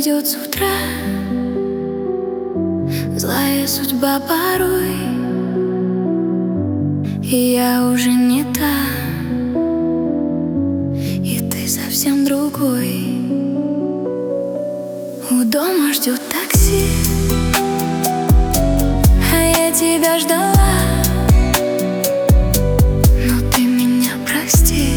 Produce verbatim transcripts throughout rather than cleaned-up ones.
идет с утра, злая судьба порой, и я уже не та, и ты совсем другой. У дома ждет такси, а я тебя ждала. Но ты меня прости,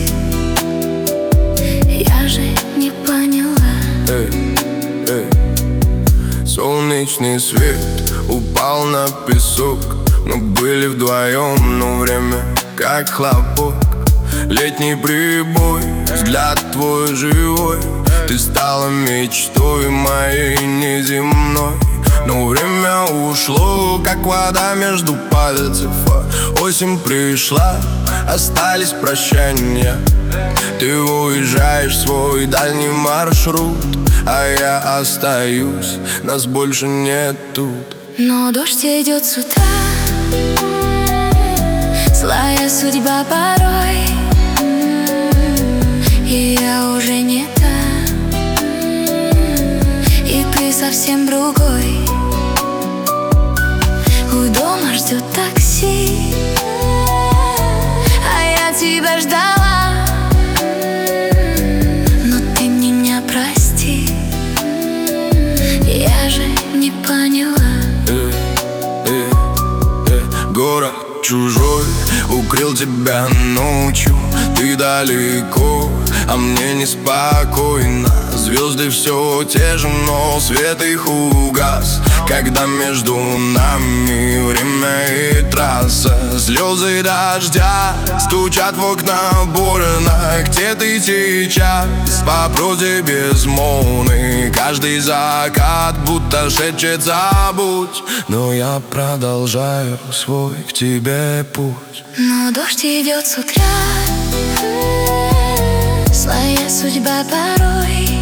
я же не поняла. Эй, эй. Солнечный свет упал на песок, мы были вдвоем, но время как хлопок. Летний прибой, взгляд твой живой, ты стала мечтой моей неземной. Но время ушло, как вода между пальцев. Осень пришла, остались прощания. Ты уезжаешь в свой дальний маршрут, а я остаюсь, нас больше нет тут. Но дождь идет с утра, злая судьба порой, и я уже не та, и ты совсем другой. У дома ждет такси, а я тебя ждала. Но ты меня прости, я же не поняла. Э, э, э. Город чужой укрыл тебя ночью, ты далеко, а мне неспокойно. Звезды все те же, но свет их угас, когда между нами время и трасса. Слезы дождя стучат в окна больно. Где ты сейчас? По прозе безмолвный, каждый закат будто шепчет забудь. Но я продолжаю свой к тебе путь. Но дождь идет с утра, злая судьба порой,